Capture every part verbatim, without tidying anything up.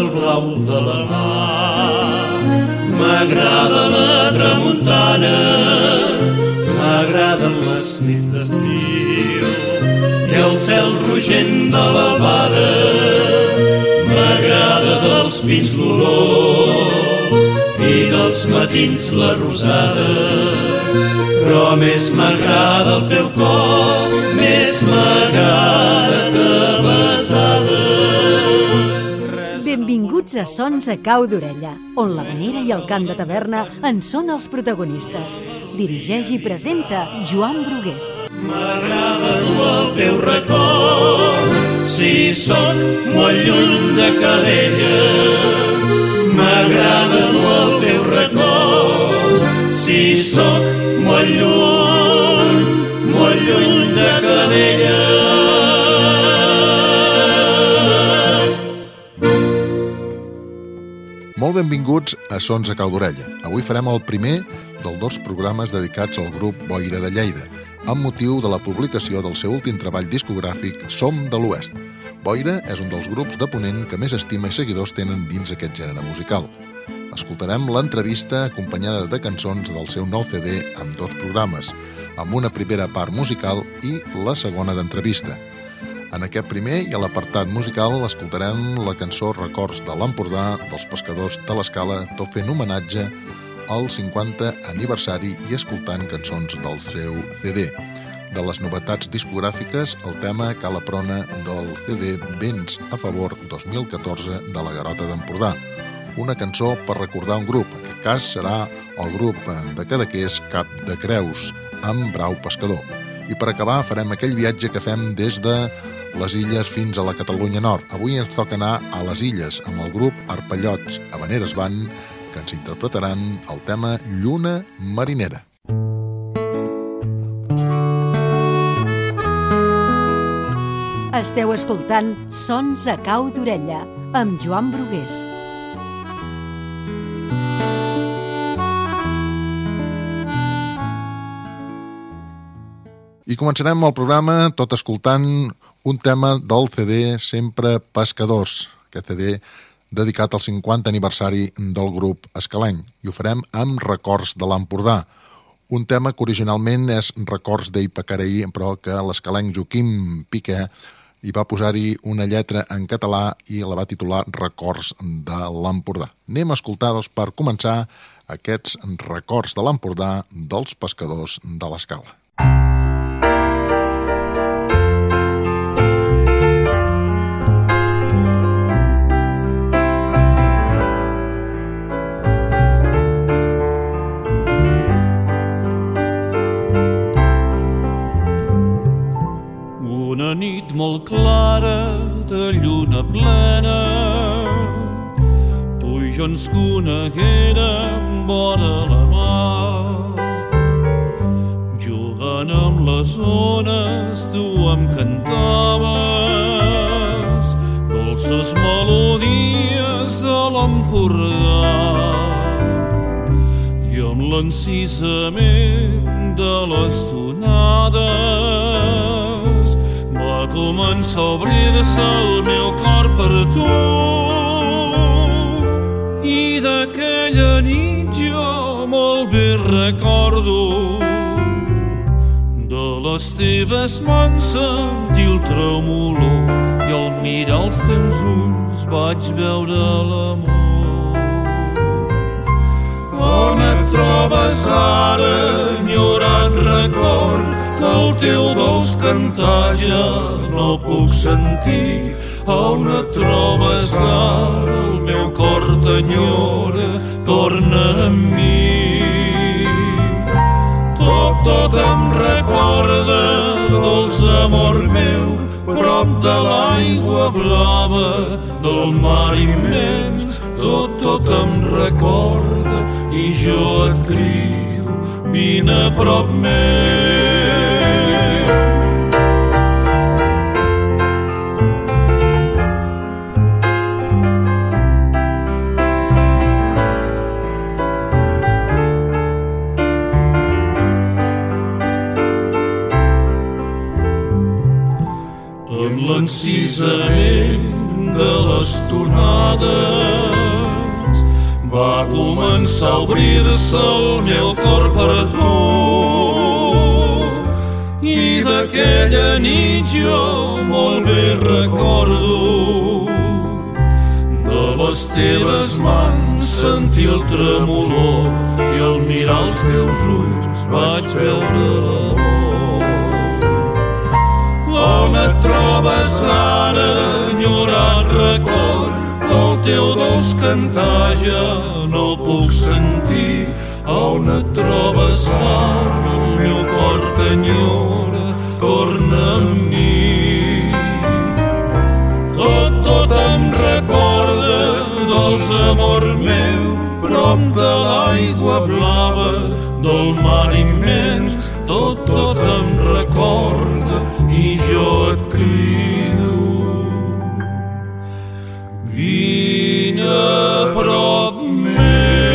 el blau de la mar. M'agrada la tramuntana, m'agraden les nits d'estiu i el cel rogent de la vara. M'agrada dels pins l'olor i dels matins la rosada, però més m'agrada el teu cos, més m'agrada ta besada. Benvinguts a Sons a Cau d'Orella, on l'havanera i el cant de taverna en són els protagonistes. Dirigeix i presenta Joan Brugués. M'agrada dur el teu record, si sóc molt lluny de Calella. M'agrada dur el teu record, si sóc molt lluny, molt lluny de Calella. Molt benvinguts a Sons a Cau d'Orella. Avui farem el primer dels dos programes dedicats al grup Boira de Lleida, amb motiu de la publicació del seu últim treball discogràfic Som de l'Oest. Boira és un dels grups de Ponent que més estima i seguidors tenen dins aquest gènere musical. Escoltarem l'entrevista acompanyada de cançons del seu nou C D amb dos programes, amb una primera part musical i la segona d'entrevista. En aquest primer i a l'apartat musical escoltarem la cançó Records de l'Empordà dels Pescadors de l'Escala, tot fent homenatge al cinquanta aniversari i escoltant cançons del seu C D. De les novetats discogràfiques, el tema Cala Prona del C D Vents a favor dos mil catorze de la Garota d'Empordà. Una cançó per recordar un grup, en aquest cas serà el grup de Cadaqués Cap de Creus, amb Brau Pescador. I per acabar farem aquell viatge que fem des de les Illes fins a la Catalunya Nord. Avui ens toca anar a les Illes amb el grup Arpellots Havaneres Band, que ens interpretaran el tema Lluna Marinera. Esteu escoltant Sons a Cau d'Orella, amb Joan Brugués. I començarem el programa tot escoltant un tema del C D Sempre Pescadors, aquest C D dedicat al cinquanta aniversari del grup escalenc, i ho farem amb Records de l'Empordà, un tema que originalment és Records d'Ei Pacaraí, però que l'escalenc Joaquim Piqué hi va posar-hi una lletra en català i la va titular Records de l'Empordà. Anem a escoltar, doncs, per començar, aquests Records de l'Empordà dels Pescadors de l'Escala. Una nit molt clara de lluna plena, tu i jo ens coneguérem vora la mar. Jugant amb les ones tu em cantaves dolces melodies de l'Empordà, i amb l'encisament de les tonades va començar a obrir-se el meu cor per tu. I d'aquella nit jo molt bé recordo de les teves mans sentir el tremolor, i al mirar els teus ulls vaig veure l'amor. On et trobes ara, enyorant record, que el teu dolç cantar ja no puc sentir? On et trobes ara, el meu cor t'enyora, torna amb mi. Tot, tot em recorda, dolç amor meu, prop de l'aigua blava, del mar immens. Tot, tot em recorda, i jo et crido, vine a prop meu. Amb l'encisament de les tonades vegades va començar a obrir-se el meu cor per tu. I d'aquella nit jo molt bé recordo de les teves mans sentir el tremolor i al mirar els teus ulls vaig veure l'amor. On et trobes ara, enyorat record, que el teu dolç cantar ja no puc sentir. On et trobes ara, el meu cor t'enyora, torna amb mi. Tot, tot em recorda, dolç amor meu, prop de l'aigua blava, del mar immens. Tot, tot em recorda i jo et crido. Vine a prop meu.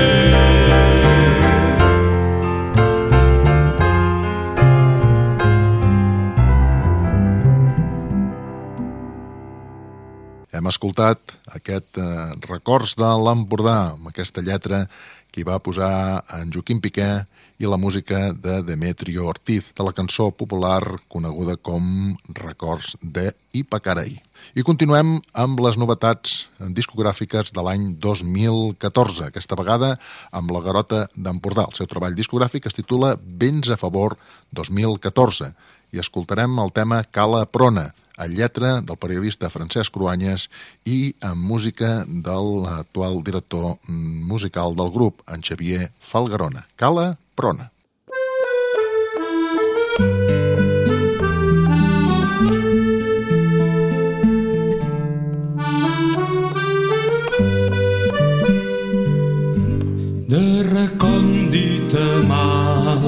Hem escoltat aquest eh, Records de l'Empordà, amb aquesta lletra que hi va posar en Joaquim Piqué i la música de Demetrio Ortiz, de la cançó popular coneguda com Records de Ipacaraí. I continuem amb les novetats discogràfiques de l'any dos mil catorze, aquesta vegada amb la Garota d'Empordà. El seu treball discogràfic es titula Vents a favor dos mil catorze i escoltarem el tema Cala Prona, a lletra del periodista Francesc Cruanyes i amb música de l'actual director musical del grup, en Xavier Falgarona. Cala Prona. De recòndita mar,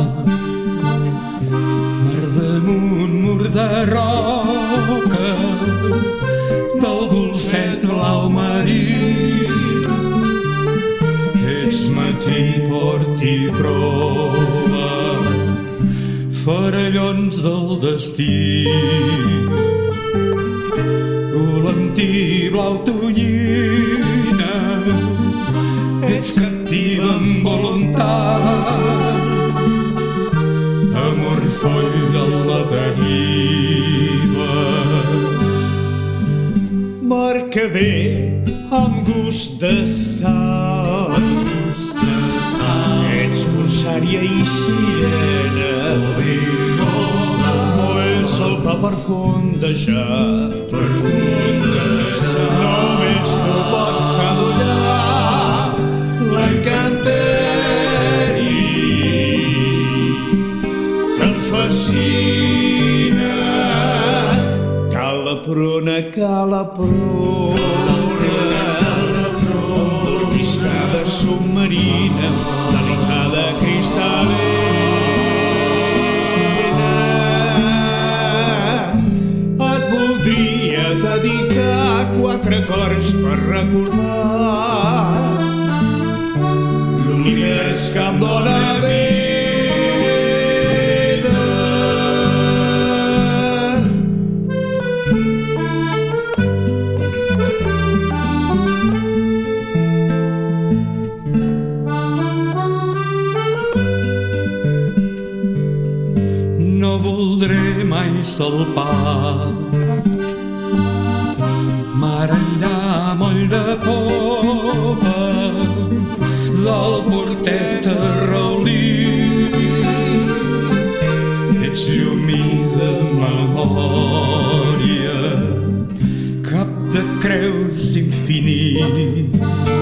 mar damunt mur de roca, del golfet blau marí, ets matí, port i proa, farallons del destí. Volantí blau tonyina, ets captiva amb voluntat, amor foll a la deriva. Mercader amb gust de sal, ets corsària i sirena, molls el pa per fondejar, per fondejar. Només tu pots adullar l'encanteri que em fascina. Cala prona, cala prona, dormiscada submarina, delicada cristal·lina. Et voldria dedicar quatre acords per recordar l'univers que em dóna vida. No voldré mai salpar mar enllà moll de popa del portet arraulí. Ets llumí de memòria, cap de creus infinit,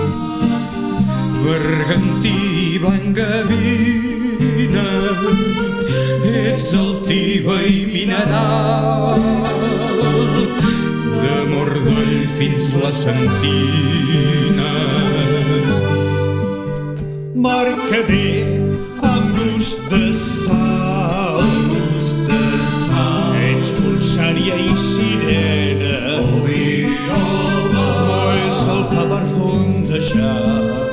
bergantí blancavina, ets altiva i mineral, de Mordoll fins la Sentina. Mercader amb gust de sal, ets corsària i sirena, molls el pa per fondejar,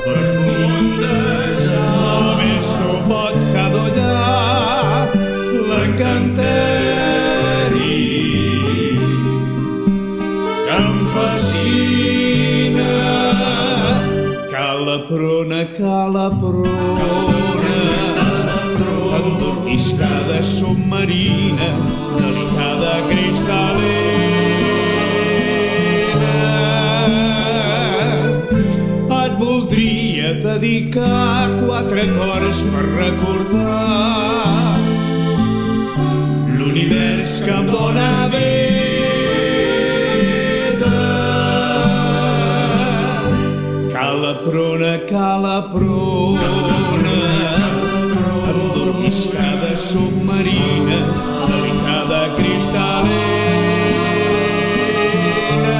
només tu pots adollar l'encanteri que em fascina. Cala prona, cala prona, endormiscada submarina, delicada cristal·lina. Et voldria dedicar quatre acords per recordar l'univers que em dóna vida. Cala prona, cala prona, endormiscada submarina, delicada cristal·lina.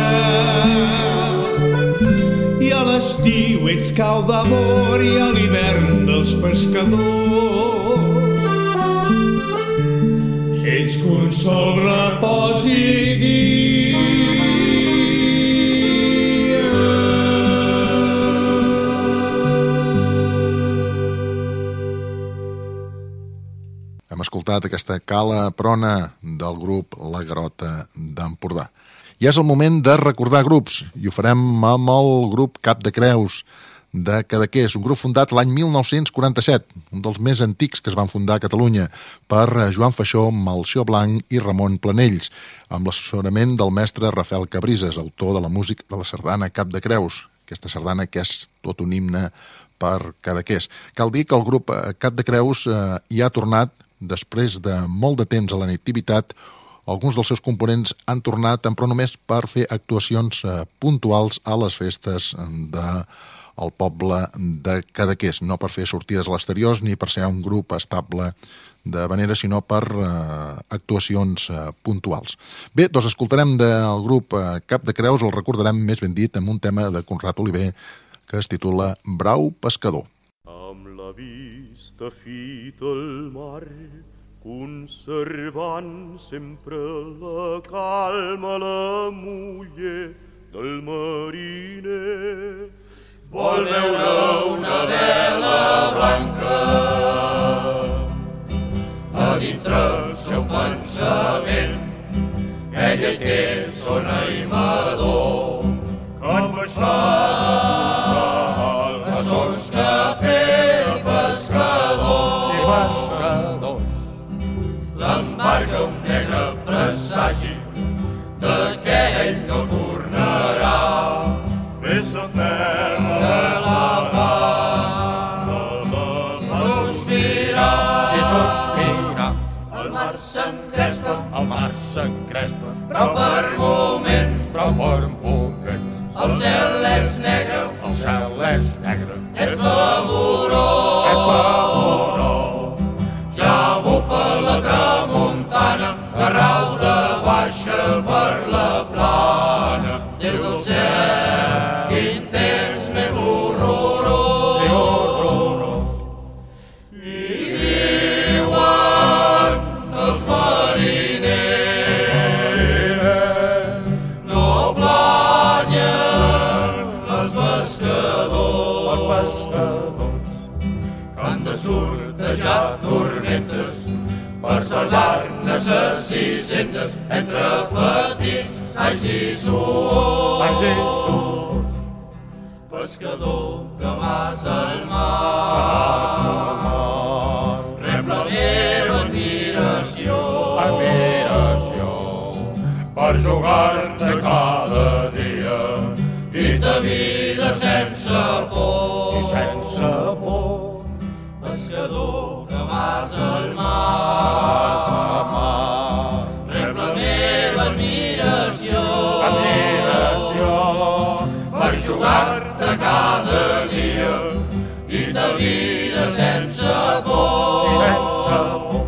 I a l'estiu ets cau d'amor i a l'hivern dels pescadors ets consol, repòs i guia. Hem escoltat aquesta Cala prona del grup La Garota d'Empordà. Ja és el moment de recordar grups, i ho farem amb el grup Cap de Creus de Cadaqués, un grup fundat l'any mil nou-cents quaranta-set, un dels més antics que es van fundar a Catalunya, per Joan Faixó, Melcior Blanc i Ramon Planells, amb l'assessorament del mestre Rafael Cabrises, autor de la música de la sardana Cap de Creus, aquesta sardana que és tot un himne per Cadaqués. Cal dir que el grup Cap de Creus eh, hi ha tornat, després de molt de temps a la inactivitat. Alguns dels seus components han tornat, però només per fer actuacions eh, puntuals a les festes del poble de Cadaqués, no per fer sortides a l'exterior ni per ser un grup estable de manera, sinó per eh, actuacions eh, puntuals. Bé, doncs escoltarem del grup eh, Cap de Creus, el recordarem més ben dit amb un tema de Conrad Oliver que es titula Brau Pescador. Amb la vista fita al mar, conservant sempre la calma, la muller del mariner. Vol veure una vela blanca a dintre el seu pensament. Ella hi té son aimador que amb això els sons que feia pescador. Sí, pescador. L'embarca un negre presagi de que ell no tornarà. Ves a fer-la de la mà, de sospirar. Si sospira, el mar s'encrespa, el mar s'encrespa, però per moments, però per moments, el cel és negre, el cel és negre, és vaporós, és vaporós. Ja bufa la tramuntana, que rau de baixa per la plana. Déu del cel, quin temps més horrorós, sí, horrorós. I diuen els mariners no planyen els pescadors, els pescadors que han de sortejar tormentes per salvar-ne ses hisendes entre fatigues, anys i suors, anys i suors. Pescador que vas al mar, rep la meva admiració, admiració, per jugar-te cada dia i ta vida sense por, sí, sense por. Pescador que vas al mar, rep la meva admiració, admiració, per jugar-te cada dia i ta vida sense por, sí, sense por.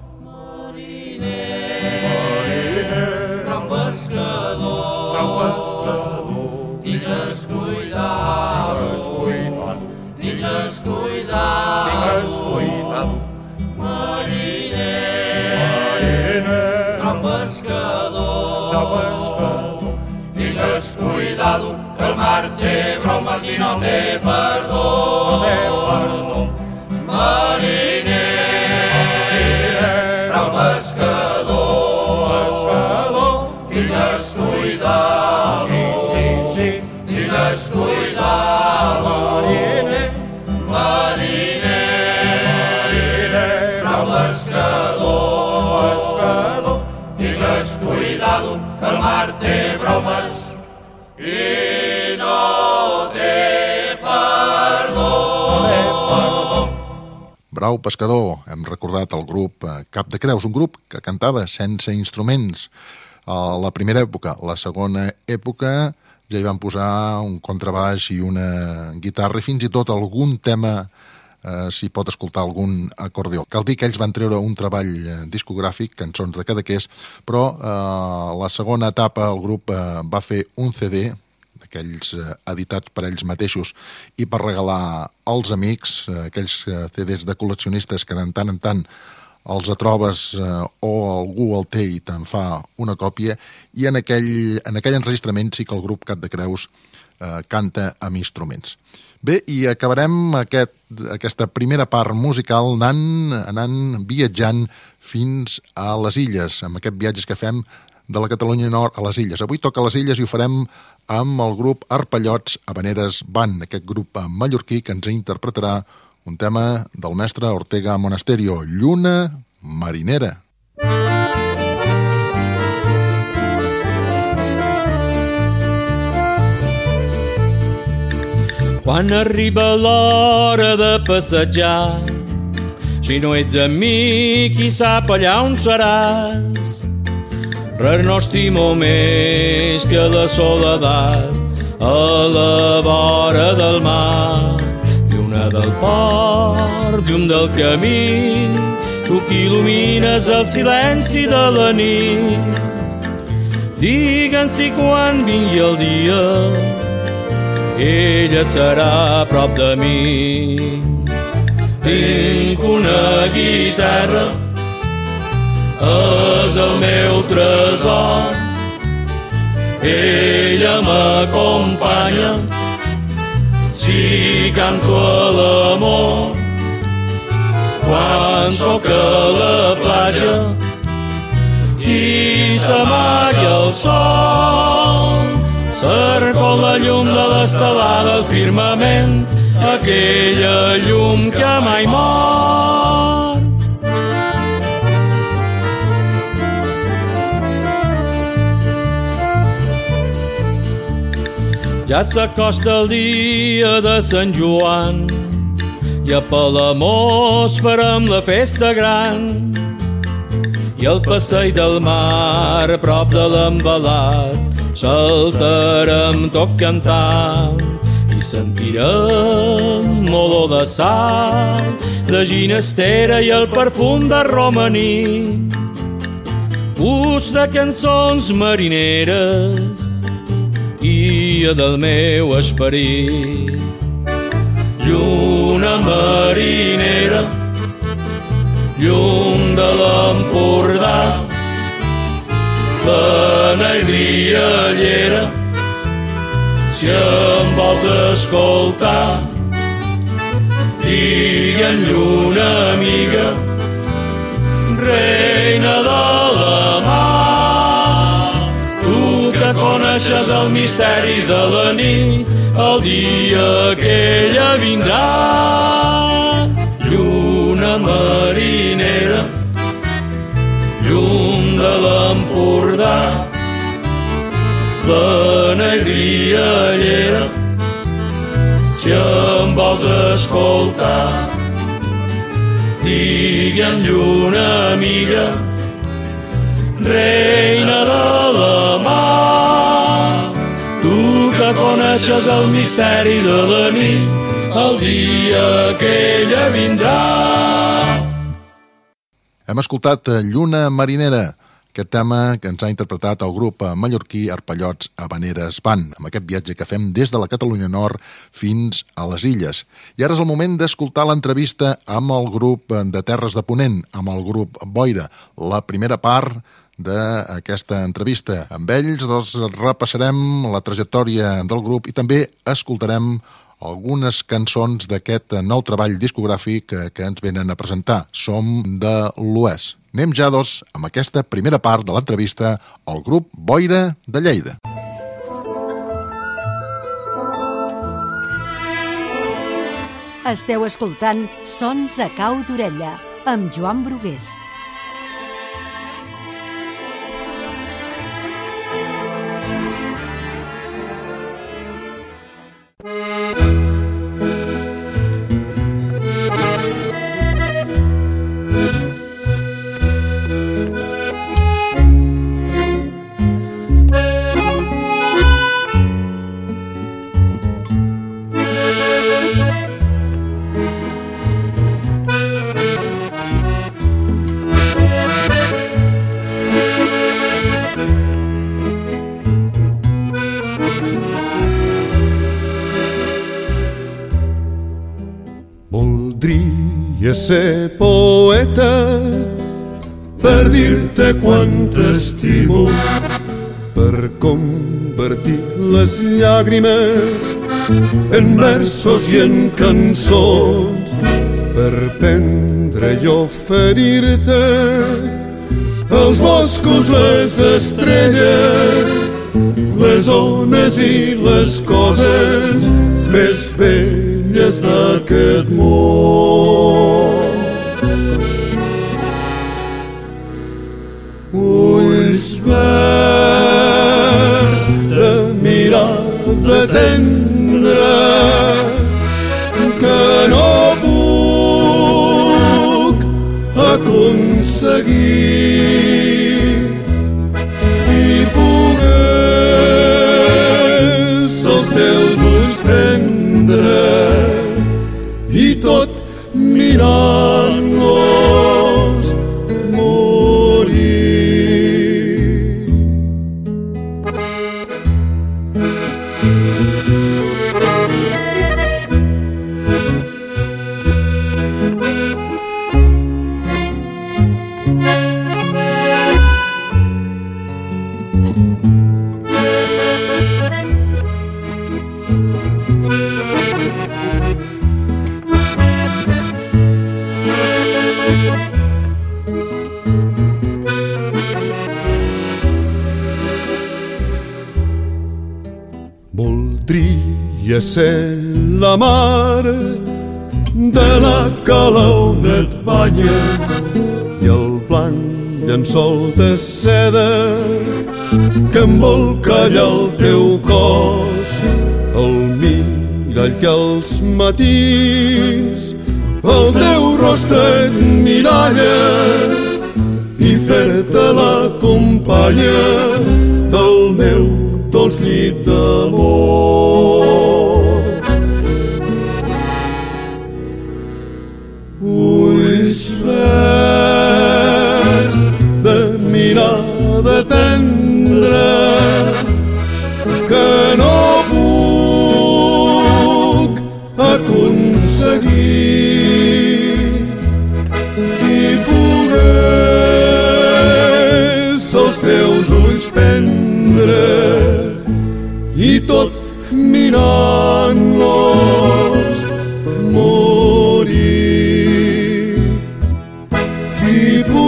Mariner, mariner, gran pescador, gran pescador, tingues cuidado, tingues cuidado, tingues cuidado. Mariner, mariner, gran pescador, gran pescador, tingues cuidado, que el mar té bromes i no té perdó, no té perdó. Mariner, mariner, gran pescador, pescador, tingues cuidado, sí, sí, sí, tingues cuidado. Mariner, mar té bromes i no té perdó. Brau Pescador, hem recordat el grup Cap de Creus, un grup que cantava sense instruments a la primera època. La segona època ja hi van posar un contrabaix i una guitarra i fins i tot algun tema eh, s'hi pot escoltar algun acordió. Cal dir que ells van treure un treball discogràfic, Cançons de Cadaqués, però eh, la segona etapa el grup eh, va fer un C D aquells eh, editats per ells mateixos i per regalar als amics, eh, aquells eh, C Ds de col·leccionistes que de tant en tant els atrobes eh, o algú el té i te'n fa una còpia, i en aquell, en aquell enregistrament sí que el grup Cap de Creus eh, canta amb instruments. Bé, i acabarem aquest, aquesta primera part musical anant, anant viatjant fins a les illes, amb aquest viatge que fem de la Catalunya Nord a les illes. Avui toca a les illes i ho farem amb el grup Arpallots Havaneres Band, aquest grup mallorquí que ens interpretarà un tema del mestre Ortega Monasterio, Lluna Marinera. Quan arriba l'hora de passejar, si no ets amic, qui sap allà on seràs. Res no estimo més que la soledat a la vora del mar. Lluna del port, llum del camí, tu que il·lumines el silenci de la nit. Digue'm si quan vingui el dia ella serà a prop de mi. Tinc una guitarra, és el meu tresor, ella m'acompanya si canto a l'amor. Quan soc a la platja i s'amaga el sol, cerco la llum de l'estelada al firmament, aquella llum que mai mor. Ja s'acosta el dia de Sant Joan i a Palamós farem la festa gran, i al passeig del mar a prop de l'embalat saltarem tot cantant i sentirem olor de sal, de ginestera i el perfum de romaní, puig de cançons marineres i del meu esperit. Lluna marinera, llum de l'Empordà, plena i riallera, si em vols escoltar, digue'm lluna amiga, reina de la mar, tu que coneixes els misteris de la nit, el dia que ella vindrà. Lluna marinera, llum de l'Empordà, plena i riallera, si em vols escoltar, digue'm lluna amiga, reina de la mar, tu que coneixes el misteri de la nit, el dia que ella vindrà. Hem escoltat Lluna Marinera, aquest tema que ens ha interpretat el grup mallorquí Arpallots Havaneres Band, amb aquest viatge que fem des de la Catalunya Nord fins a les illes. I ara és el moment d'escoltar l'entrevista amb el grup de Terres de Ponent, amb el grup Boira, la primera part d'aquesta entrevista. Amb ells doncs, repassarem la trajectòria del grup i també escoltarem algunes cançons d'aquest nou treball discogràfic que ens venen a presentar. Som de l'Oest. Anem ja, doncs, amb aquesta primera part de l'entrevista al grup Boira de Lleida. Esteu escoltant Sons a cau d'orella, amb Joan Brugués. Voldria ser poeta per dir-te quant t'estimo, per convertir les llàgrimes en versos i en cançons, per prendre i oferir-te els boscos, les estrelles, les ones i les coses més belles d'aquest món. Ulls verds de mirada tendra que no puc aconseguir. Si pogués els teus ulls prendre i tot mirant-los morir. Voldria ser la mar de la cala on et banyes i el blanc llençol de seda que embolca allà el teu cos, el mirall que als matins el teu rostre et miralla i fer-te la companya del meu dolç llit d'amor. Ulls verds de mirada tendra que no puc aconseguir. Qui pogués els teus ulls prendre i tot mirant-los morir. Qui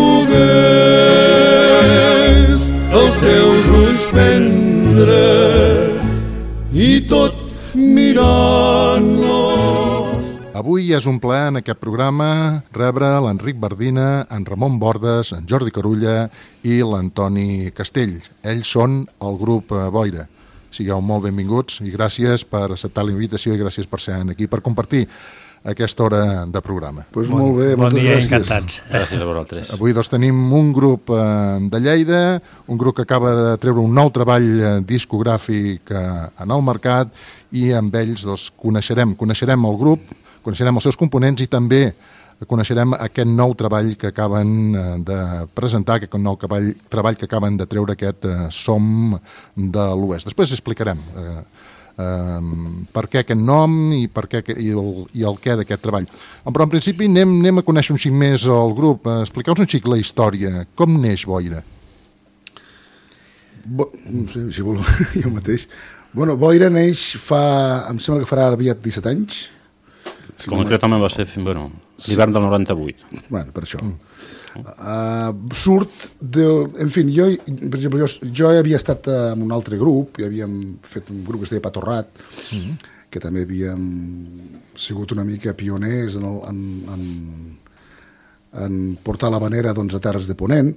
pogués els teus ulls prendre i tot mirant-los. Avui és un plaer en aquest programa rebre l'Enric Bardina, en Ramon Bordes, en Jordi Carulla i l'Antoni Castell. Ells són el grup Boira. Sigueu molt benvinguts i gràcies per acceptar la invitació i gràcies per ser aquí, per compartir aquesta hora de programa. Pues bon, molt bé, moltes bon dia, gràcies. encantats. Gràcies a vosaltres. Avui doncs, tenim un grup eh, de Lleida, un grup que acaba de treure un nou treball eh, discogràfic eh, en el mercat i amb ells doncs, coneixerem, coneixerem el grup, coneixerem els seus components i també coneixerem aquest nou treball que acaben de presentar, aquest nou treball, treball que acaben de treure, aquest eh, Som de l'Oest. Després explicarem eh, eh, per què aquest nom i, per què, i, el, i el què d'aquest treball. Però en principi anem, anem a conèixer un xic més el grup. Expliqueu-nos un xic la història. Com neix Boira? Bo, no sé, si voleu, jo mateix. Bueno, Boira neix fa, em sembla que farà aviat disset anys. Si concretament va ser bueno, l'hivern del noranta-vuit. Bueno, per això. Mm. Uh, surt de... En fi, jo, per exemple, jo, jo havia estat en un altre grup, i havíem fet un grup que es deia Patorrat, mm. que també havíem sigut una mica pioners en, el, en, en, en portar l'havanera doncs, a Terres de Ponent,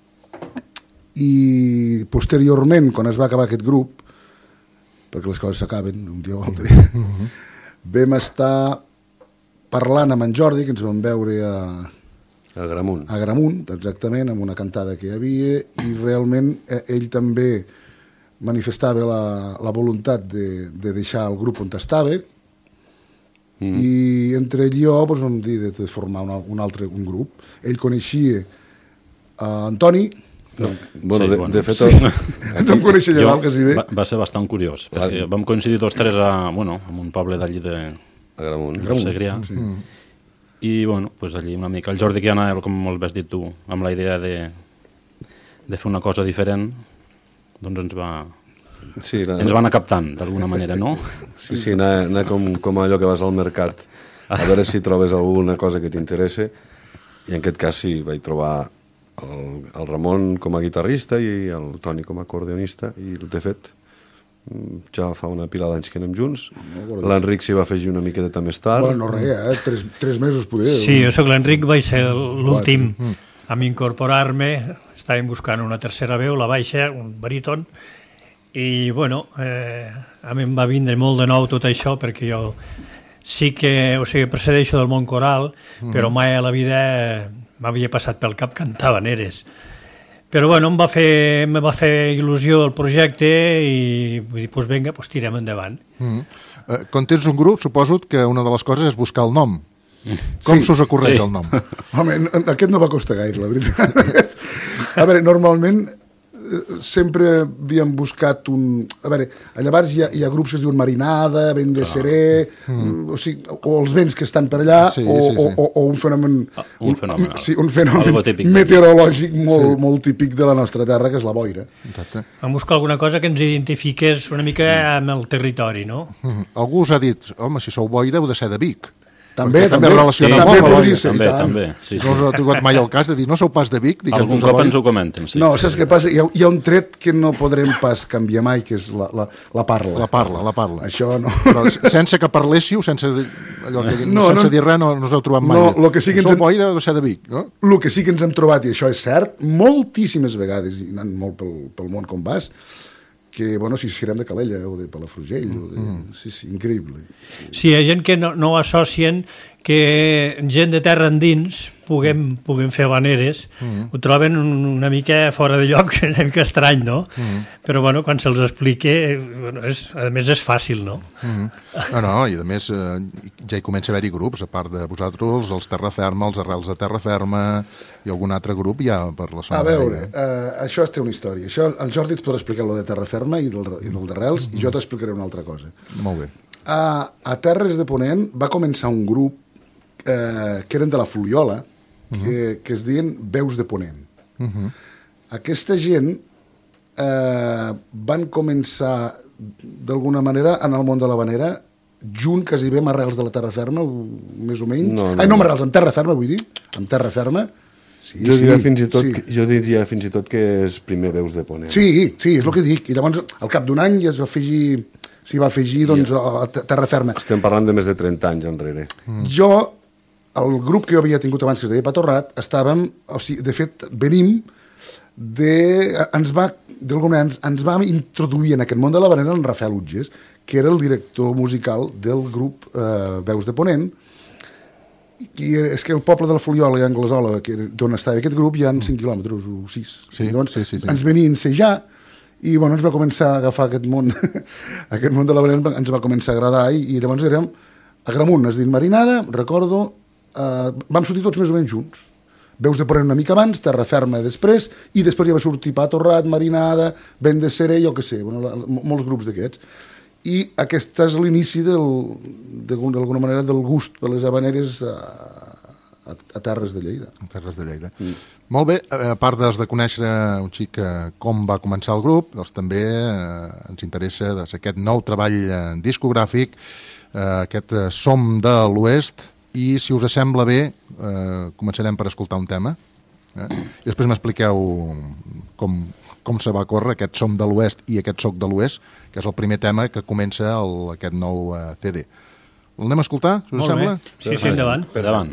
i posteriorment, quan es va acabar aquest grup, perquè les coses s'acaben un dia o altre, mm-hmm. vam estar parlant amb en Jordi, que ens vam veure a, a Gramunt, a Gramunt, exactament, amb una cantada que hi havia, i realment ell també manifestava la, la voluntat de, de deixar el grup on estava, mm. i entre ell i jo doncs, vam dir de, de formar una, un altre un grup. Ell coneixia uh, Antoni. No. Bueno, sí, de, bueno, de fet... sí. No em coneixia llevat, quasi bé. Va, va ser bastant curiós, perquè vam coincidir tots tres a, bueno, en un poble d'allí de... A Gramunt. Gramunt. Segrià. Sí. i bueno, pues allí una mica el Jordi que anava, com molt has dit tu, amb la idea de, de fer una cosa diferent, doncs ens va, sí, la... ens va anar captant d'alguna manera, no? Sí, sí, anar, anar com, com allò que vas al mercat a veure si trobes alguna cosa que t'interessa, i en aquest cas sí, vaig trobar el, el Ramon com a guitarrista i el Toni com a acordeonista, i de fet ja fa una pila d'anys que anem junts. L'Enric s'hi va afegir una miqueta més tard. Bueno, no res, eh? Tres, tres mesos poder. Sí, jo soc l'Enric, vaig ser l'últim a incorporar-me. Estàvem buscant una tercera veu, la baixa, un baríton, i bueno, eh, a mi em va vindre molt de nou tot això, perquè jo sí que, o sigui, procedeixo del món coral, mm. però mai a la vida m'havia passat pel cap cantar habaneres. Però bueno, em va fer, em va fer il·lusió el projecte i vull dir, doncs vinga, doncs tirem endavant. Mm. Eh, quan tens un grup, suposo que una de les coses és buscar el nom. Com sí. s'us ocorreix sí. el nom? Home, aquest no va costar gaire, la veritat. A veure, normalment sempre havíem buscat un... A veure, llavors hi ha, hi ha grups que es diuen Marinada, Vent de Seré, mm. o, sigui, o els vents que estan per allà, sí, o, sí, sí. O, o un fenomen, un fenomen, un, sí, un fenomen meteorològic molt, sí. molt típic de la nostra terra, que és la boira. Exacte. Vam buscar alguna cosa que ens identifiqués una mica amb el territori, no? Mm. Algú us ha dit, home, si sou boira heu de ser de Vic. També, també, també relaciona sí, molt també, boira. Ser, també, també, sí, sí. No us ha tocat mai el cas de dir, no sou pas de Vic? Algun cop ens ho comenten, sí. No, saps què passa? Hi ha, hi ha un tret que no podrem pas canviar mai, que és la, la, la parla. La parla, la parla. Això no... Però sense que parléssiu, sense, allò que, no, sense no, dir res, no, no us heu trobat mai. No, lo que sí que sou ens boira de ser de Vic, no? El que sí que ens hem trobat, i això és cert, moltíssimes vegades, i anant molt pel, pel món com vas, que, bueno, si serem de Calella o de Palafrugell, o de... Mm. sí, sí, increïble. Sí, hi ha gent que no, no ho associen que gent de terra endins puguem, puguem fer habaneres, mm. ho troben una mica fora de lloc, una mica estrany, no? Mm. Però, bueno, quan se'ls explique, bueno, és, a més és fàcil, no? Mm. No, no, i a més eh, ja hi comença a haver-hi grups, a part de vosaltres, els Terraferma, els Arrels de Terraferma i algun altre grup ja per la zona. A veure, eh, això té una història. Això, el Jordi et podrà explicar lo de Terraferma i del, i del d'Arrels, mm. i jo t'explicaré una altra cosa. Molt bé. A, a Terres de Ponent va començar un grup eh, que eren de la Fuliola, que, uh-huh. que es deien Veus de Ponent. Uh-huh. Aquesta gent eh, van començar d'alguna manera en el món de l'habanera junt quasi bé amb Arrels de la Terra Ferma, més o menys. No, no, Ai, no amb Arrels, amb Terra Ferma, vull dir. Amb Terra Ferma. Sí, jo, diria sí, fins i tot, sí. jo diria fins i tot que és primer Veus de Ponent. Sí, sí, és el que dic. I llavors, al cap d'un any ja es va afegir, s'hi va afegir doncs, a la Terra Ferma. Estem parlant de més de trenta anys enrere. Mm. Jo, el grup que jo havia tingut abans, que es deia Patorrat, estàvem, o sigui, de fet, venim de... Ens va, d'alguna manera, ens, ens va introduir en aquest món de l'habanera en Rafael Utges, que era el director musical del grup eh, Veus de Ponent, i és que el poble de la Fuliola i Anglesola, que d'on estava aquest grup, hi ha cinc quilòmetres o sis. Sí, llavors, sí, sí, sí. Ens venia a ensejar i bueno, ens va començar a agafar aquest món, aquest món de l'habanera ens va començar a agradar i, i llavors érem a Gramunt, es diu Marinada, recordo, eh, vam sortir tots més o menys junts. Veus de Ponent una mica abans, Terra Ferma després, i després ja va sortir Patorrat, Marinada, Vent de Seré, jo què sé, bueno, la, molts grups d'aquests. I aquest és l'inici d'alguna manera del gust per les habaneres a, a, a Terres de Lleida. A Terres de Lleida. Mm. Molt bé, a part de conèixer un xic com va començar el grup, doncs també eh, ens interessa doncs, aquest nou treball discogràfic, eh, aquest Som de l'Oest, i si us sembla bé, eh, començarem per escoltar un tema. Eh? I després m'expliqueu com, com se va córrer aquest Som de l'Oest i aquest Soc de l'Oest, que és el primer tema que comença el, aquest nou uh, C D. L'anem a escoltar, si us Molt sembla? Bé. Sí, sí, endavant. Endavant.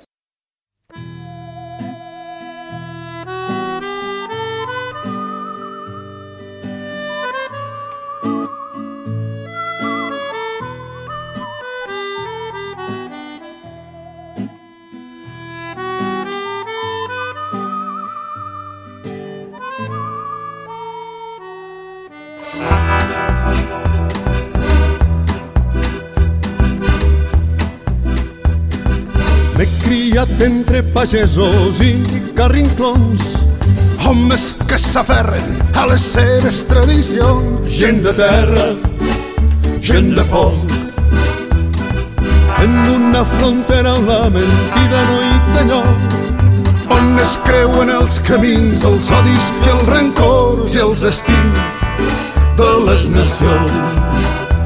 M'he criat entre pagesos i carrinclons, homes que s'aferren a les seves tradicions, gent de terra, gent de foc. En una una frontera on la mentida no hi té lloc, on es creuen els camins, els odis i els rancors i els destins de les nacions.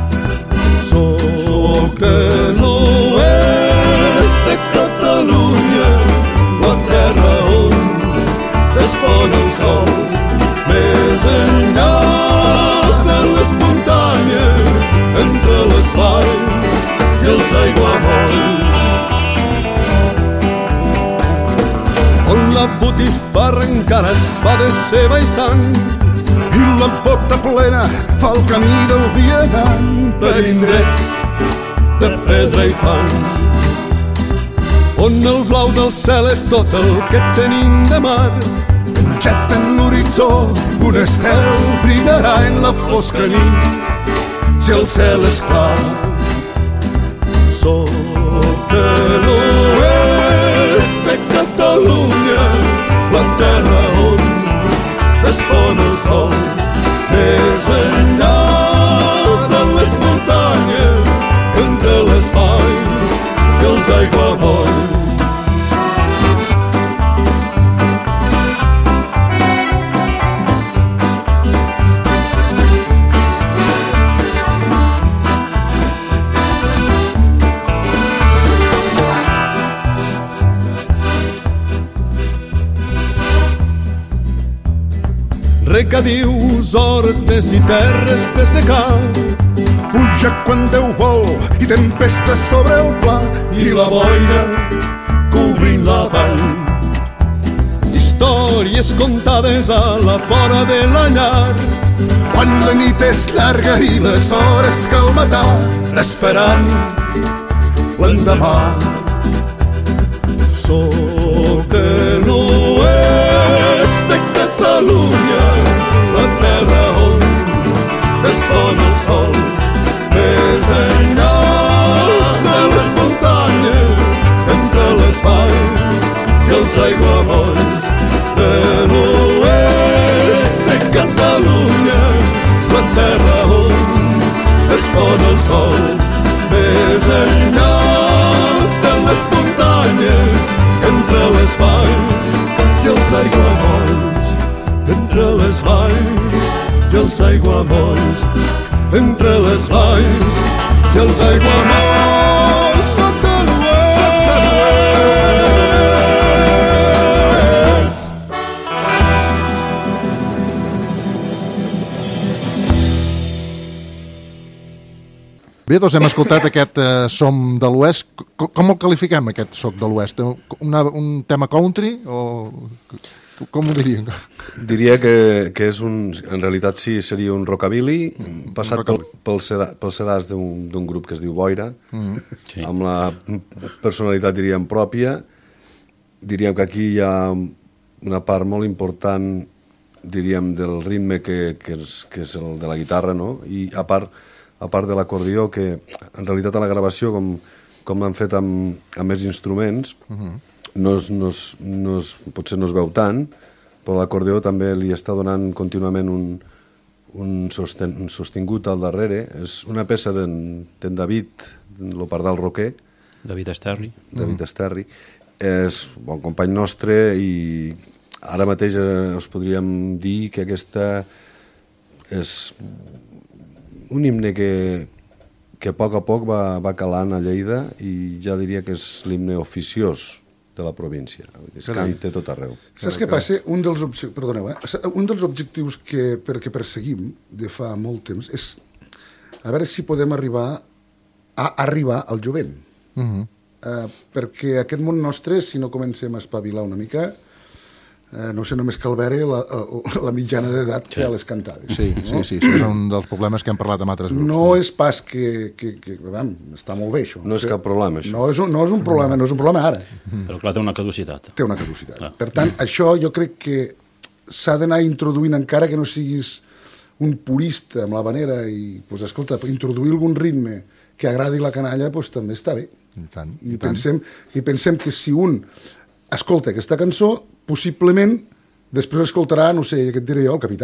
Soc de l'oest de Catalunya, la terra on despon el sol, més enllà de les muntanyes, entre les valls i els aiguamolls, on la botifarra encara es fa de ceba i sang i la bota plena fa el camí del vianant per indrets de pedra i fang, on el blau del cel és tot el que tenim de mar, penjat en l'horitzó un estel brillarà en la fosca nit si el cel és clar. Soc de l'oest de Catalunya, la terra on despon el sol, més enllà de les muntanyes, entre les valls i els aiguamolls. Regadius, hortes i terres de secar, puja quan Déu vol i tempesta sobre el pla i la boira cobrint la vall. Històries contades a la vora de la llar, quan la nit és llarga i les hores cal matar, esperant l'endemà. Soc de l'oest de Catalunya, la terra on despon el sol, més enllà de les muntanyes, entre les valls i els aiguamolls. De l'oest de Catalunya, la terra on despon el sol, més enllà de les muntanyes, entre les valls i els aiguamolls. Entre les valls i els aiguamolls, entre les valls i els aiguamolls. Soc de l'oest, soc de l'oest. Bé, doncs hem escoltat aquest eh, Som de l'Oest. Com, com el qualifiquem, aquest Soc de l'Oest? Una, un tema country o... Com ho diríem? Diria que, que és un... En realitat sí, seria un rockabilly passat un rockabilly. pel, pel, seda, pel sedàs d'un grup que es diu Boira, mm. sí. amb la personalitat, diríem, pròpia. Diríem que aquí hi ha una part molt important, diríem, del ritme que, que, és, que és el de la guitarra, no? I a part, a part de l'acordió, que en realitat a la gravació, com, com l'han fet amb, amb més instruments, mm-hmm. No es, no, es, no es, potser no es veu tant, però l'acordeó també li està donant contínuament un, un, sosten, un sostingut al darrere. És una peça d'en David, el pardal roquer. David Esterri. David mm. Esterri. És bon company nostre i ara mateix eh, us podríem dir que aquesta és un himne que, que a poc a poc va, va calant a Lleida i ja diria que és l'himne oficiós de la província. Es canta tot arreu. Saps què passa? Un dels, objectius, perdoneu, eh? Un dels objectius que, per, que perseguim de fa molt temps és a veure si podem arribar a arribar al jovent. Uh-huh. eh, perquè aquest món nostre, si no comencem a espavilar una mica, eh, no sé, només cal veure la, la mitjana d'edat sí. que a les cantades. Sí, no? sí, sí, això és un dels problemes que hem parlat amb altres grups. No és pas que... que, que vam, està molt bé, això. No és cap problema, això. No és un, no és un problema, no és un problema ara. Però clar, té una caducitat. Té una caducitat. Clar. Per tant, això jo crec que s'ha d'anar introduint, encara que no siguis un purista amb la vanera i, doncs, escolta, introduir algun ritme que agradi la canalla, doncs també està bé. I tant, I, i tant. pensem, I pensem que si un escolta aquesta cançó, possiblement després escoltarà, no sé, què et diré jo, el Capità.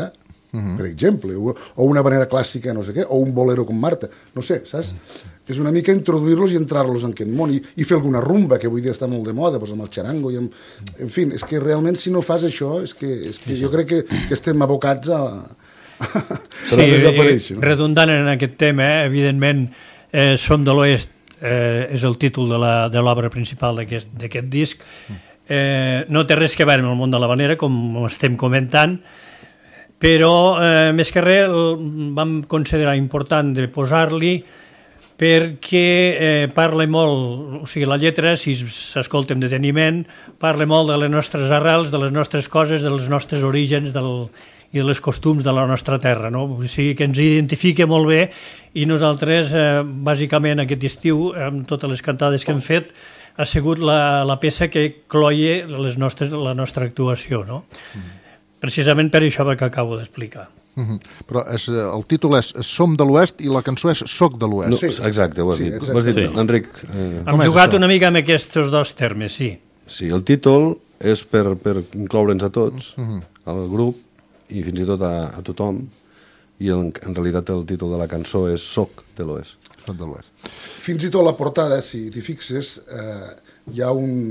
uh-huh. per exemple, o, o una habanera clàssica, no sé què, o un bolero com Marta, no sé, saps? Uh-huh. És una mica introduir-los i entrar-los en aquest món i, i fer alguna rumba, que avui dia està molt de moda, doncs amb el xarango i amb... En fi, és que realment si no fas això, és que, és que jo crec que, que estem abocats a... Sí, desaparèixer, no? Redundant en aquest tema, eh, evidentment, eh, Som de l'Oest eh, és el títol de l'obra principal d'aquest disc. Eh, no té res que veure amb el món de l'habanera, com estem comentant, però eh, més que res el vam considerar important de posar-li perquè eh, parla molt, o sigui, la lletra, si s'escolta amb deteniment, parla molt de les nostres arrels, de les nostres coses, dels nostres orígens del, i dels costums de la nostra terra, no? O sigui, que ens identifica molt bé i nosaltres, eh, bàsicament, aquest estiu, amb totes les cantades que hem fet, ha sigut la, la peça que cloia les nostres, la nostra actuació, no? Mm. Precisament per això que acabo d'explicar. Uh-huh. Però és, el títol és Som de l'Oest i la cançó és Soc de l'Oest. No, sí. Exacte, ho has sí, dit. Ho has dit, sí. Enric. Eh... Hem jugat una mica amb aquests dos termes, sí. Sí, el títol és per, per incloure'ns a tots, uh-huh. al grup, i fins i tot a, a tothom, i en, en realitat el títol de la cançó és Soc de l'Oest. Soc de l'Oest. Fins i tot la portada, si t'hi fixes, eh, hi ha un...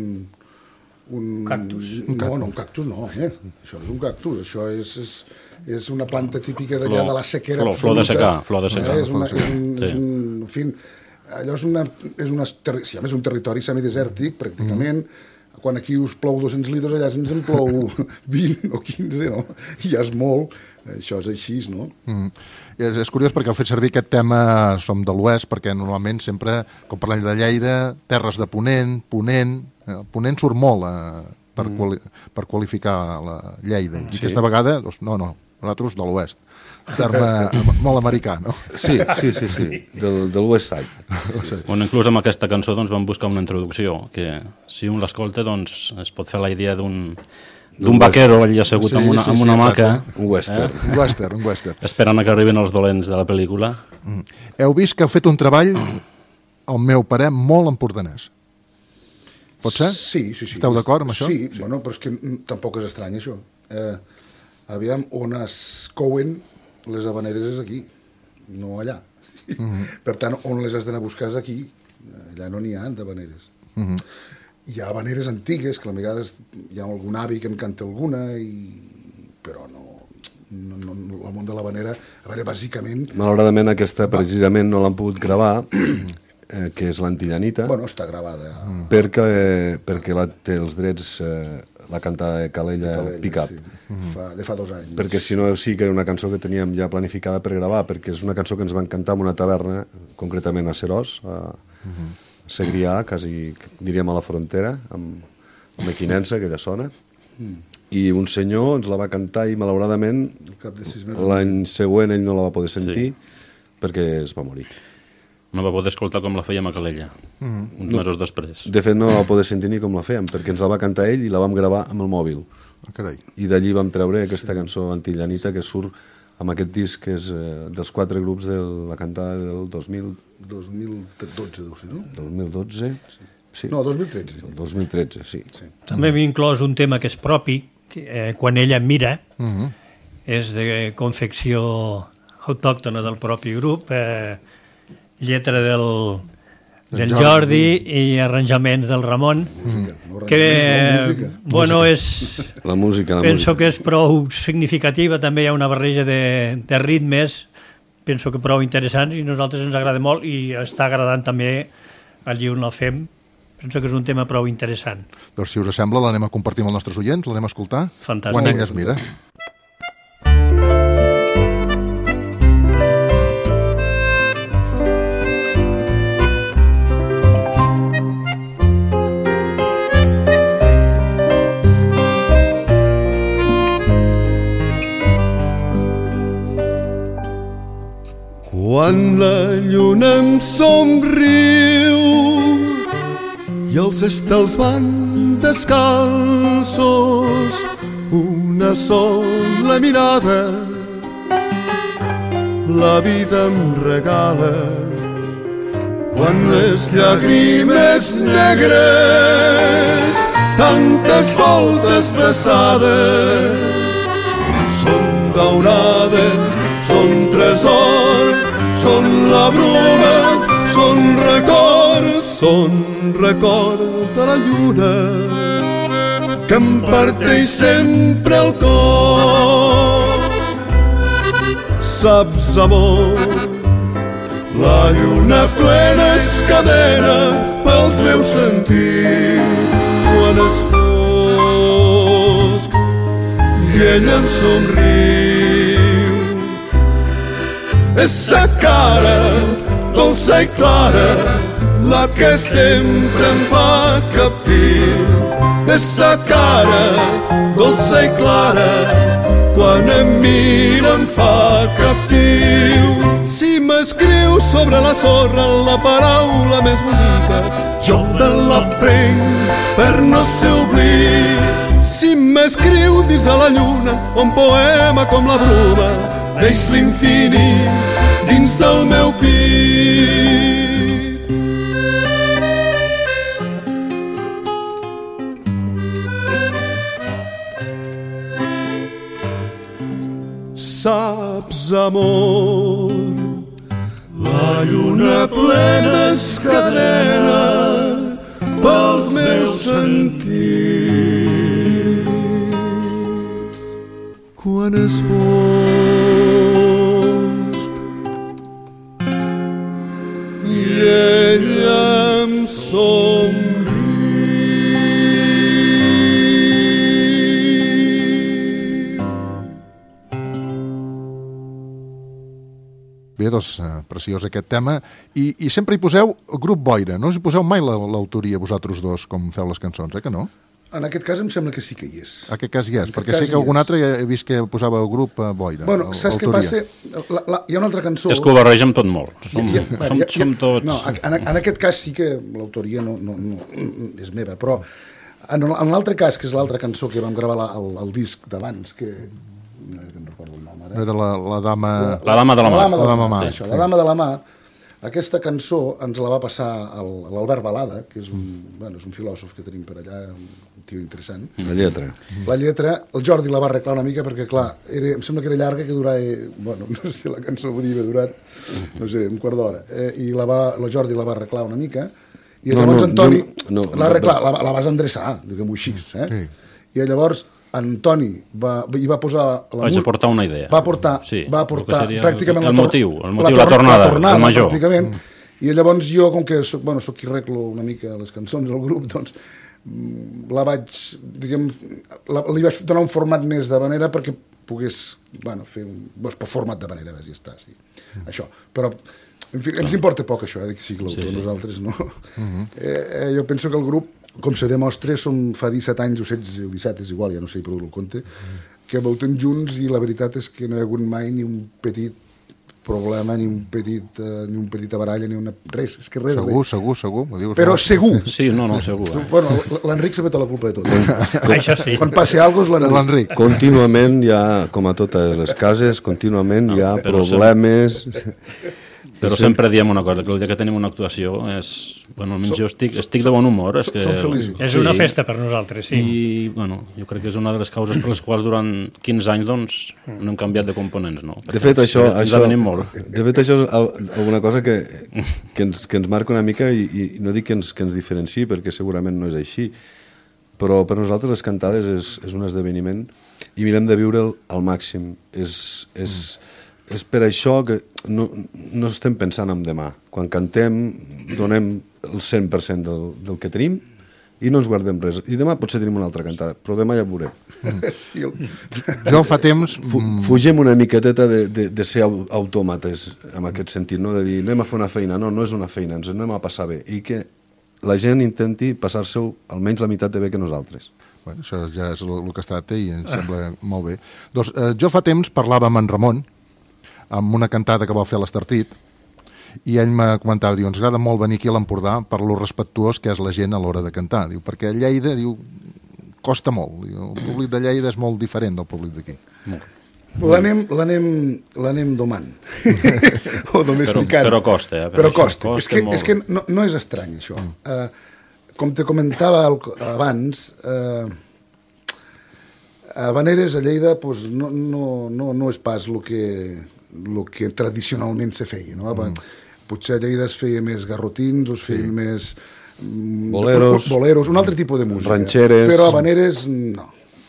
Un cactus. No, no, un cactus no, eh? Això no és un cactus, això és, és, és una planta típica d'allà de la sequera flor, flor de secar, flor de secar. Eh? És, una, és, un, sí. és un, en fi, allò és, una, és, una, sí, és un territori semidesèrtic, pràcticament. Mm. Quan aquí us plou dos-cents litres, allà ens en plou vint o quinze, no? I ja és molt, això és així, no? Mm. És, és curiós perquè heu fet servir aquest tema Som de l'Oest, perquè normalment sempre, com parlem de Lleida, terres de Ponent, Ponent... El Ponent surt molt eh, per, mm. quali per qualificar la Lleida. I sí. aquesta vegada, doncs, no, no, nosaltres de l'Oest. Terme molt americà, no? Sí, sí, sí, sí. Del, de l'West Side. Sí, sí. Bueno, inclús amb aquesta cançó doncs, vam buscar una introducció, que si un l'escolta doncs, es pot fer la idea d'un d'un vaquero allà assegut sí, amb una, sí, amb una sí, maca. Un western. Eh? Un western, un western. Esperant que arriben els dolents de la pel·lícula. Mm. Heu vist que heu fet un treball, al meu parer, molt empordanès. Pot ser? Sí, sí, sí. Esteu d'acord amb això? Sí, sí, bueno, però és que tampoc és estrany, això. Eh, aviam, on es couen les habaneres és aquí, no allà. Mm-hmm. Per tant, on les has d'anar a buscar és aquí. Allà no n'hi ha d'habaneres. Mm-hmm. Hi ha habaneres antigues, que a vegades hi ha algun avi que en canta alguna, i... però no... No, no, no, el món de l'habanera, a veure, bàsicament... Malauradament aquesta, precisament, no l'han pogut gravar... Eh, que és l'Antillanita. Bueno, està gravada. Mm. Perquè, perquè la, té els drets eh, la cantada de Calella, Calella Pick Up. Sí. Mm. Fa, de fa dos anys. Perquè si no sí que era una cançó que teníem ja planificada per gravar, perquè és una cançó que ens van cantar en una taverna, concretament a Serós, a mm-hmm. Segrià, quasi, diríem, a la frontera, amb, amb Equinensa, aquella zona. Mm. I un senyor ens la va cantar i, malauradament, l'any següent ell no la va poder sentir sí. perquè es va morir. No va poder escoltar com la fèiem a Calella, mm-hmm. uns no, mesos després. De fet, no la va poder sentir ni com la fèiem, perquè ens la va cantar ell i la vam gravar amb el mòbil. Ah, carai. I d'allí vam treure aquesta sí. cançó Antillanita que surt amb aquest disc que és eh, dels quatre grups de la cantada del dos mil... dos mil dotze, deu ser, no? dos mil dotze? Sí. sí. No, dos mil tretze. dos mil tretze, sí. sí. També hem inclòs un tema que és propi, que, eh, quan ella mira, mm-hmm. és de confecció autòctona del propi grup, eh, lletra del, del Jordi, Jordi i arranjaments del Ramon, música, no que música. Bueno, és la música, la penso música. que és prou significativa, també hi ha una barreja de, de ritmes, penso que prou interessants i a nosaltres ens agrada molt i està agradant també allí on la fem. Penso que és un tema prou interessant. Doncs si us sembla l'anem a compartir amb els nostres oients, l'anem a escoltar. Fantàstic. Quan ella es mira. Quan la lluna em somriu i els estels van descalços, una sola mirada la vida em regala. Quan les llàgrimes negres tantes voltes vessades són daurades tresor, són la bruma, són records, són record de la lluna que em parteix sempre el cor. Saps, amor, la lluna plena és cadena pels meus sentits quan és fosc i ella em somriu. És sa cara dolça i clara la que sempre em fa captiu. És sa cara dolça i clara quan em mira em fa captiu. Si m'escriu sobre la sorra la paraula més bonica, jo me la prenc per no ser oblit. Si m'escriu dins de la lluna un poema com la bruma, deix l'infinit dins del meu pit. Saps, amor, la lluna plena és cadena pels meus sentits quan és fosc i ella em somriu. Bé, doncs, eh, preciós aquest tema. I, I sempre hi poseu Grup Boira. No us hi poseu mai l'autoria, vosaltres dos, com feu les cançons, eh, que no? En aquest cas em sembla que sí que hi és. En aquest cas hi és, perquè sé que algun altre he vist que posava el grup eh, Boira. Bueno, saps què passa? La, la, hi ha una altra cançó... És que ho barregem tot molt. Som, ja, ja, som, ja, som tots... No, en, en aquest cas sí que l'autoria no, no, no, és meva, però en, en l'altre cas, que és l'altra cançó que vam gravar la, el, el disc d'abans, que... No, no recordo el nom ara. Era la, la dama... La, la dama de la mà. La dama de la, la, dama, mà. Això, la dama de la mà. Aquesta cançó ens la va passar l'Albert Balada, que és un, bueno, és un filòsof que tenim per allà, un tio interessant. La lletra. La lletra, el Jordi la va arreglar una mica perquè, clar, era, em sembla que era llarga, que durava, bueno, no sé si la cançó podia haver durat, no sé, un quart d'hora. Eh, I la, va, la Jordi la va arreglar una mica, i llavors no, no, Antoni no, no, l'ha arreglat, la, la vas endreçar, diguem-ho així, eh? Sí. I llavors Antoni va, hi va posar... La Vaig aportar una idea. Va aportar, sí, va aportar el, pràcticament el, la, motiu, el motiu, la, la tornada, la tornada el major. Pràcticament. Mm. I llavors jo, com que soc, bueno, soc qui arreglo una mica les cançons del grup, doncs la vaig, diguem, la, li vaig donar un format més de manera perquè pogués, bueno, fer un, doncs, per format de manera, ja està, sí. Mm. Això, però... En fi, ens importa poc això, eh, que sigui l'autor, sí, sí. Nosaltres no. Mm-hmm. eh, eh, jo penso que el grup, com se demostra, som fa disset anys o setze o disset, és igual, ja no sé, però el compte, que voltem junts i la veritat és que no hi ha hagut mai ni un petit problema, ni un petit, uh, ni un petit baralla, ni una... res, és que res. Segur, res. segur, segur. Dius, però no? Segur. Sí, no, no, segur. Eh? Bueno, l'Enric s'ha fet la culpa de tot. Això sí. Quan passi alguna cosa és l'Enric. Contínuament hi ha, com a totes les cases, contínuament hi ha no, problemes... Però sempre diem una cosa, que el dia que tenim una actuació és... Bueno, almenys jo estic, estic de bon humor. És, que, és una festa per nosaltres, sí. I, bueno, jo crec que és una de les causes per les quals durant quinze anys, doncs, no hem canviat de components, no? Perquè de fet, això... això molt. De fet, això és alguna cosa que, que, ens, que ens marca una mica i, i no dic que ens, que ens diferenciï, perquè segurament no és així, però per nosaltres les cantades és, és un esdeveniment i mirem de viure'l al màxim. És... és mm. És per això que no, no estem pensant en demà. Quan cantem, donem el cent per cent del, del que tenim i no ens guardem res. I demà potser tenim una altra cantada, però demà ja ho veurem. Sí, el... Jo fa temps... Fu, fugim una miqueteta de, de, de ser autòmates, en aquest sentit, no? De dir, anem a fer una feina. No, no és una feina, ens anem a passar bé. I que la gent intenti passar-se-ho almenys la meitat de bé que nosaltres. Bueno, això ja és el, el que es tracta i em sembla molt bé. Doncs, eh, jo fa temps parlava amb en Ramon, amb una cantada que va fer a l'Estartit, i ell me comentava, diu, ens agrada molt venir aquí a l'Empordà per lo respectuós que és la gent a l'hora de cantar, diu, perquè a Lleida, diu, costa molt, diu, el públic de Lleida és molt diferent del públic d'aquí. L'anem l'anem domant, o domesticant. Però, però costa, eh? Però, però costa, costa és que, molt... és que no, no és estrany, això. Mm. Uh, com te comentava el, abans... Uh, A Vaneres, a Lleida, pues, no, no, no, no és pas el que, el que tradicionalment se feia, no? Mm. Potser a Lleida es feia més garrotins, es feien sí. més... Boleros. Boleros, un altre tipus de música. Ranxeres. Però habaneres, no.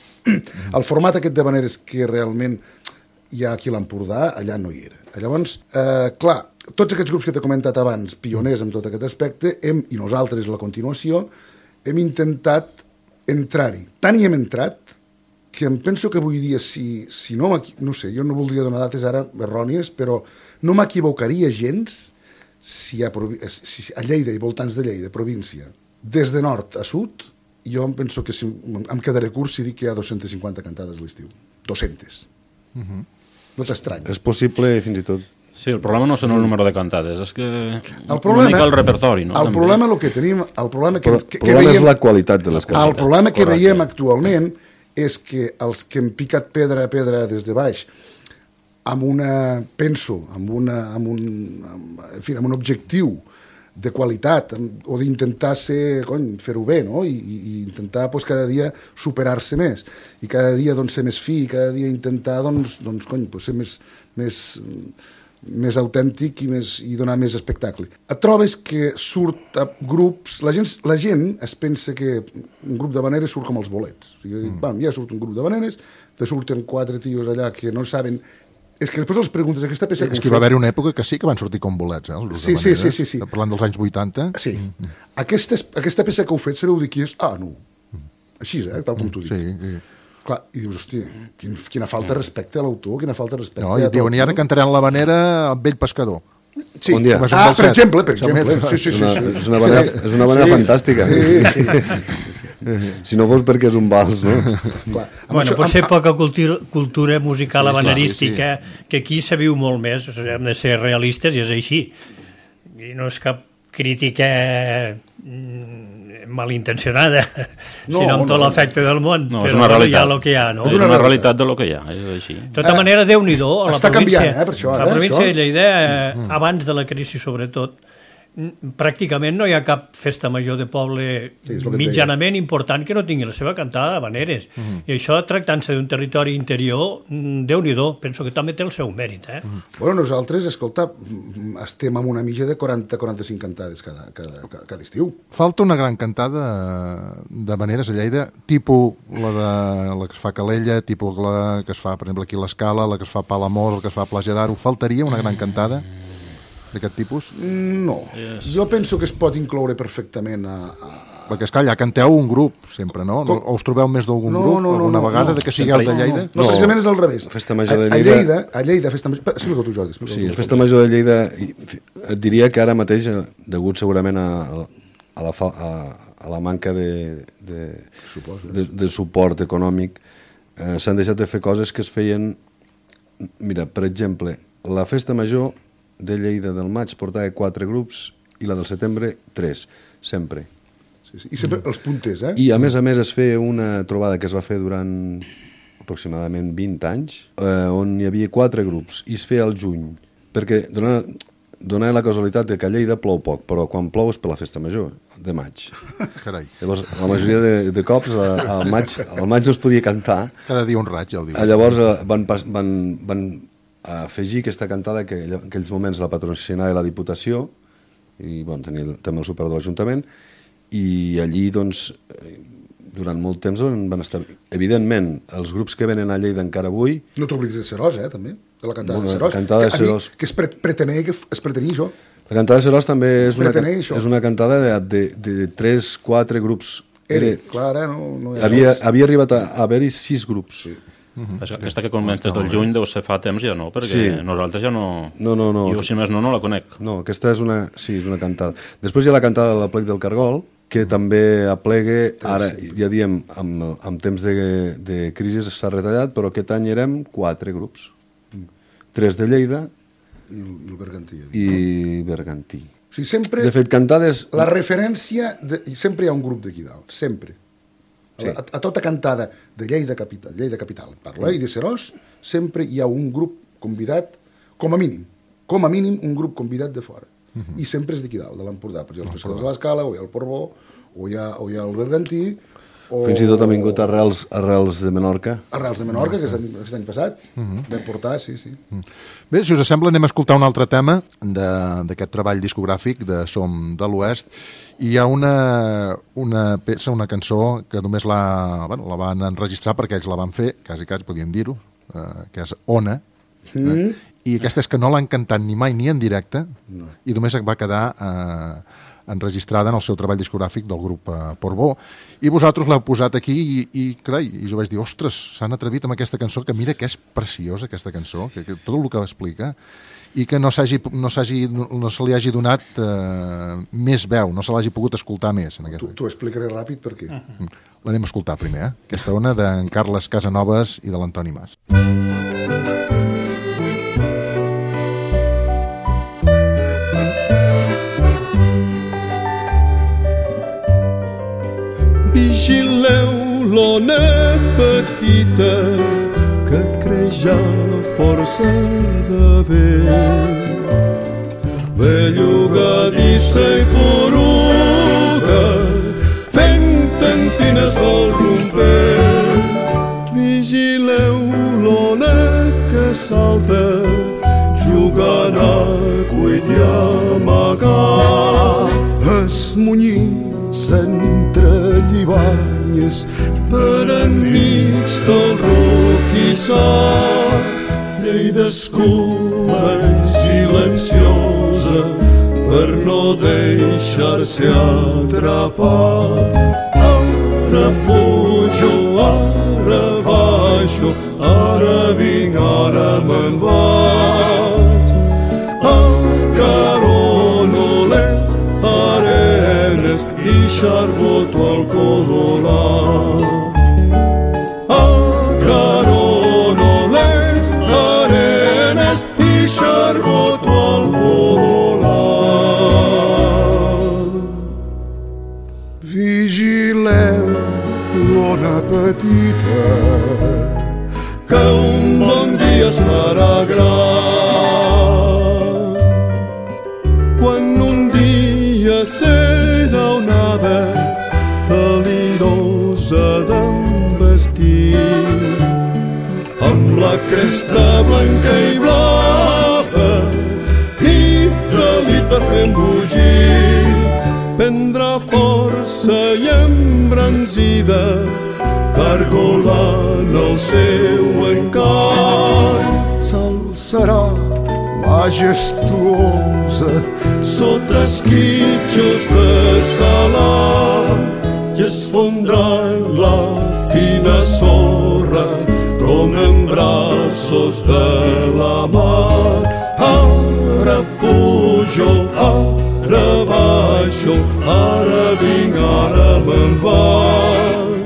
El format aquest d'habaneres que realment hi ha aquí a l'Empordà, allà no hi era. Llavors, eh, clar, tots aquests grups que t'he comentat abans, pioners en tot aquest aspecte, hem, i nosaltres, la continuació, hem intentat entrar-hi. Tant hi hem entrat que em penso que avui dia, si, si no, no sé, jo no voldria donar dates ara errònies, però no m'equivocaria gens si a, si a Lleida i voltants de Lleida, província, des de nord a sud, jo em penso que si, em quedaré curt si dic que hi ha dos-centes cinquanta cantades a l'estiu. dos-centes. Uh-huh. No t'estrany. És possible, fins i tot. Sí, el problema no són el número de cantades, és que el problema, una mica el repertori, no? El També. problema el que tenim, el problema que, que, que problema veiem, és la qualitat de les cantades. El problema que Correcte. veiem actualment és que els que hem picat pedra a pedra des de baix, amb una, penso, amb, una, amb, un, amb, en fi, amb un objectiu de qualitat, o d'intentar ser, cony, fer-ho bé, no? I, i intentar doncs, cada dia superar-se més, i cada dia doncs, ser més fi, i cada dia intentar doncs, doncs, cony, doncs, ser més, més, més autèntic i, més, i donar més espectacle. Et trobes que surt a grups... La gent, la gent es pensa que un grup de habaneres surt com els bolets. O sigui, mm. bam, ja surt un grup de habaneres, te surten quatre tios allà que no saben... És que després les preguntes, aquesta peça... És que hi va haver una època que sí que van sortir com bolets, eh? Els sí, sí, sí, sí, sí. Parlant dels anys vuitanta. Sí. Mm. Aquesta, aquesta peça que heu fet, sabeu dir qui és? Ah, no. Així, eh? Tal com t'ho dic. Sí, sí. Clar, i dius, hosti, quin, quina falta de respecte a l'autor, quina falta de respecte no, a tot. Diuen, i ara cantaran l'habanera amb vell pescador. Sí. Un dia. Ah, per exemple, per exemple. Sí, sí, sí, una, sí. És una manera, és una manera sí. fantàstica. Sí, sí. Si no fos perquè és un vals, no? Clar. Bueno, això, pot ser amb... poca cultura, cultura musical sí, habanerística, sí, sí. que aquí se viu molt més, o sigui, hem de ser realistes i és així. I no és cap crítica malintencionada, no, sinó amb tot no, l'efecte del món, no, però és una realitat. Hi ha el que hi ha, no? És una, una realitat de lo que hi ha, és així. De tota manera, Déu-n'hi-do, a la Està província, canviant, eh, per això, a eh, la província això. de Lleida, eh, abans de la crisi sobretot, pràcticament no hi ha cap festa major de poble sí, mitjanament important que no tingui la seva cantada d'habaneres. Uh -huh. I això, tractant-se d'un territori interior, Déu-n'hi-do, penso que també té el seu mèrit. Eh? Uh -huh. Bueno, nosaltres, escolta, estem amb una mitja de quaranta a quaranta-cinc cantades cada, cada, cada, cada estiu. Falta una gran cantada d'habaneres a Lleida, tipus la, de, la que es fa a Calella, tipus la que es fa, per exemple, aquí a l'Escala, la que es fa a Palamós, la que es fa a Platja d'Aro. Faltaria una gran cantada d'aquest tipus? No. Yes. Jo penso que es pot incloure perfectament a... a... Perquè, esclar, ja canteu un grup, sempre, no? Com? O us trobeu més d'algun no, grup no, no, alguna no, vegada no. de que sigueu de Lleida? No, no, no, precisament és al revés. Festa Major de Lleida... A Lleida, a Lleida festa Major... Explica tu, Jordi. Explica sí, tu. la Festa Major de Lleida, et diria que ara mateix, degut segurament a, a, la, a, a la manca de, de, de, de suport econòmic, eh, s'han deixat de fer coses que es feien... Mira, per exemple, la Festa Major de Lleida del maig portava quatre grups i la del setembre tres, sempre. Sí, sí. I sempre els punters, eh? I a més a més es feia una trobada que es va fer durant aproximadament vint anys, eh, on hi havia quatre grups, i es feia al juny, perquè donava, donava la casualitat de que a Lleida plou poc, però quan plou és per la Festa Major, de maig. Carai. Llavors, la majoria de, de cops, al maig, al maig no es podia cantar. Cada dia un raig, ja ho diu. Llavors van, van, van a afegir aquesta cantada que en aquells moments la patrocinava la Diputació i bon, tenia també el suport de l'Ajuntament, i allí doncs durant molt temps van estar... Evidentment, els grups que venen a Lleida encara avui... No t'oblidis de Serós, eh, també, de la cantada bueno, de Serós. La cantada de Serós. Que, que es pre pretenia, que es pretenia això. La cantada de Serós també és una, això. és una cantada de, de, de tres, quatre grups. Era, clar, eh, no, no havia, havia arribat a, a haver-hi sis grups. Sí. Uh-huh. Aquesta que comentes del juny deu ser fa temps ja no, perquè sí. Nosaltres ja no... No, no, no. Jo, si més no, no la conec. No, aquesta és una... Sí, és una cantada. Després hi ha la cantada de l'Aplec del Cargol, que també aplegue, ara ja diem, amb, amb temps de, de crisi s'ha retallat, però aquest any érem quatre grups. Tres de Lleida i el, i el Bergantí. I Bergantí. O sigui, sempre... De fet, cantades... La referència... De, sempre hi ha un grup d'aquí dalt, sempre. Sí. A, a tota cantada de Lleida Capital, Lleida Capital, parla, mm. i de Serós, sempre hi ha un grup convidat, com a mínim, com a mínim un grup convidat de fora. Uh -huh. I sempre és d'aquí dalt, de l'Empordà. Per exemple, els pescadors de l'Escala, o hi ha el Portbó, o hi ha, o hi ha el Bergantí, O... Fins i tot han vingut arrels, arrels de Menorca. Arrels de Menorca, que és l'any passat. Uh -huh. Vam portar, sí, sí. Uh -huh. Bé, si us sembla, anem a escoltar un altre tema d'aquest treball discogràfic de Som de l'Oest. I hi ha una, una peça, una cançó, que només la, bueno, la van enregistrar perquè ells la van fer, quasi quasi podríem dir-ho, eh, que és Ona. Mm. Eh? I aquesta és que no l'han cantat ni mai ni en directe, no. I només va quedar eh, enregistrada en el seu treball discogràfic del grup eh, Portbó. I vosaltres l'heu posat aquí i, i, carai, i jo vaig dir, ostres, s'han atrevit amb aquesta cançó, que mira que és preciosa aquesta cançó, que, que tot el que explica, i que no, s'hagi, no, s'hagi, no se li hagi donat eh, més veu, no se l'hagi pogut escoltar més. En T'ho tu explicaré ràpid per què. Uh-huh. L'anem a escoltar primer, eh? Aquesta Ona d'en Carles Casanovas i de l'Antoni Mas. Vigileu l'ona petita que creix a força de vent, bellugadissa i poruga, fent tentines del romper. Vigileu l'ona que salta, jugant a cuit i amagar, esmunyint entre llibanyes per enmig del roquissar. Lleida escura i silenciosa per no deixar-se atrapar. Ara pujo, ara baixo, ara vinc, ara me'n vaig. Acarono les arenes i xarboto al codolat. Acarono les arenes i xarboto al codolat. Vigileu l'ona petita que un bon dia es farà gran. Quan un dia serà onada delirosa d'envestir, amb la cresta blanca i blava i delit per fer embogir, prendrà força i embranzida, cargolant el seu encant. S'alçarà majestuosa sota esquitxos de salam i es fondrà en la fina sorra com en braços de la mar. Ara pujo, ara baixo, ara vinc, ara me'n vaig.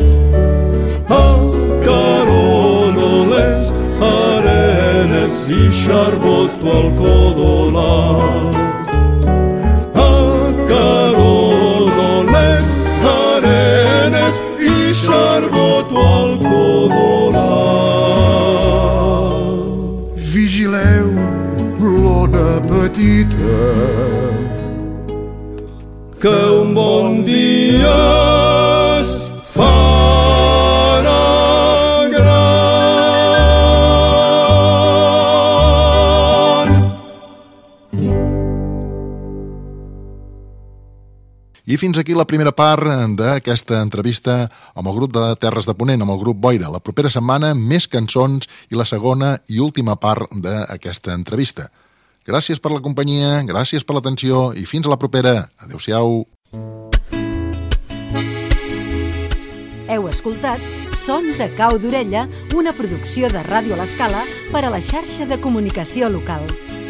Acarono les arenes i xarboto al codolat. Acarono les arenes i xarboto al codolat. Vigileu l'ona petita que un bon dia es farà gran. I fins aquí la primera part d'aquesta entrevista amb el grup de Terres de Ponent, amb el grup Boira. La propera setmana, més cançons i la segona i última part d'aquesta entrevista. Gràcies per la companyia, gràcies per l'atenció i fins a la propera. Adéu-siau. Heu escoltat Sons a cau d'orella, una producció de Ràdio a l'Escala per a la xarxa de comunicació local.